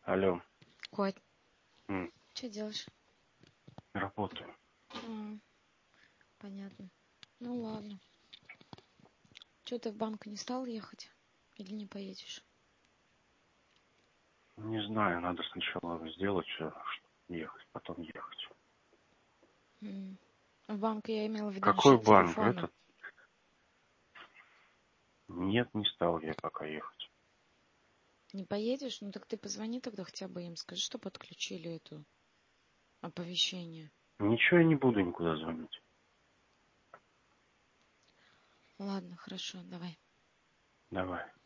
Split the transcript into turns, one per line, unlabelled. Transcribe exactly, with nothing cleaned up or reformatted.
Алло.
Коть,
М,
что делаешь?
Работаю.
А, понятно. Ну ладно. Что, ты в банк не стал ехать? Или не поедешь?
Не знаю, надо сначала сделать все, чтобы ехать, потом ехать.
М. В банк я имела в виду
Какой
насчет
банк?
телефона.
Этот? Нет, не стал я пока ехать.
Не поедешь? Ну так ты позвони тогда хотя бы им. Скажи, что подключили эту оповещение.
Ничего я не буду никуда звонить.
Ладно, хорошо, давай.
Давай.